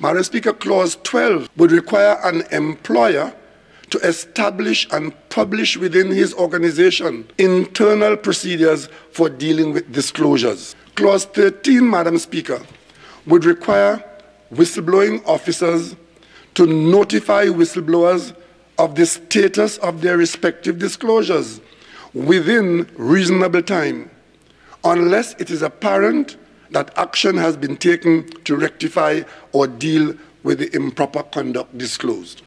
Madam Speaker, Clause 12 would require an employer to establish and publish within his organization internal procedures for dealing with disclosures. Clause 13, Madam Speaker, would require whistleblowing officers to notify whistleblowers of the status of their respective disclosures within reasonable time, unless it is apparent that action has been taken to rectify or deal with the improper conduct disclosed.